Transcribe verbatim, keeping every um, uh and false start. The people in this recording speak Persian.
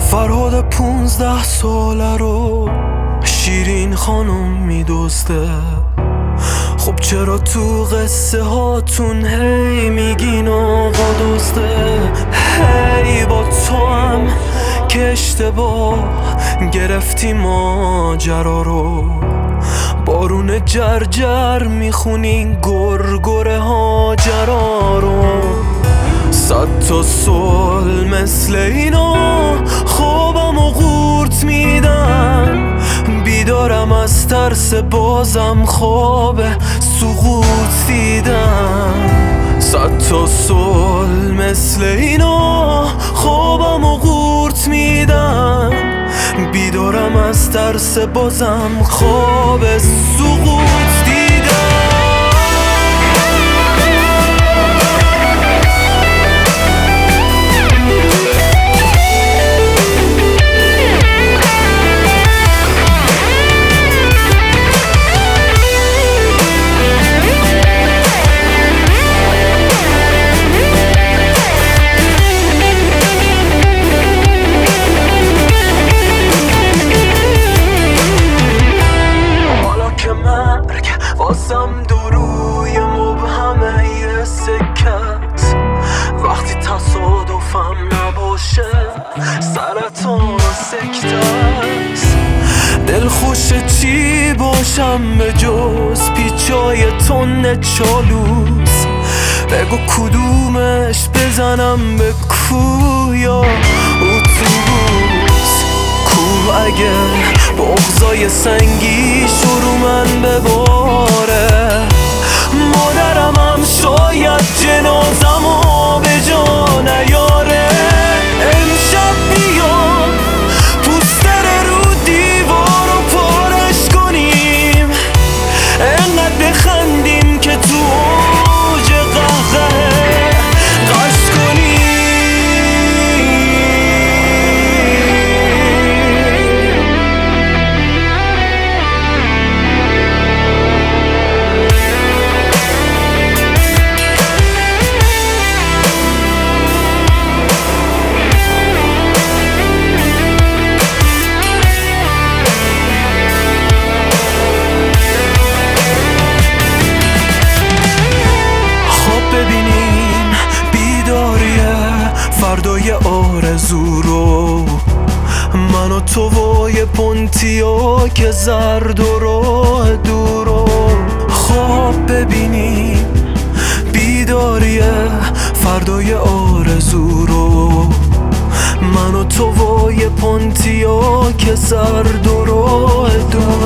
فرهاد پونزده ساله رو شیرین خانم میدوسته. خب چرا تو قصه هاتون هی میگین آقا دوسته؟ هی با تو هم که اشتباه گرفتی ماجرا رو، بارون جرجر میخونین گرگره هاجرا رو. صد تا سوال مثل اینا خوابم و قورت میدن، بیدارم از ترس بازم خواب سقوط دیدم. صد تا سوال مثل اینا خوابم و قورت میدن، بیدارم از ترس بازم خواب سقوط دیدم. واسم دروی مبهمه یه سکت، وقتی تصادفم نباشه سرطان و سکتت. دلخوش چی باشم به جز پیچای تن چالوس؟ بگو کدومش بزنم به کو یا اتوبوس؟ کو اگه بغضای سنگی شروع من بباره، مادرم هم شاید جنازمو به جا نیاره. امشب بیام پوستر رو دیوار رو پارش کنیم، انقدر بخندیم که تو اوج قهقه قش کنیم. ببینیم بیداریه فردای آرزو رو، من و تو و یه پونتیا که زرد و راه دورو. خواب ببینیم بیداریه فردای آرزو رو، من و تو و یه پونتیا که زرد و راه دورو.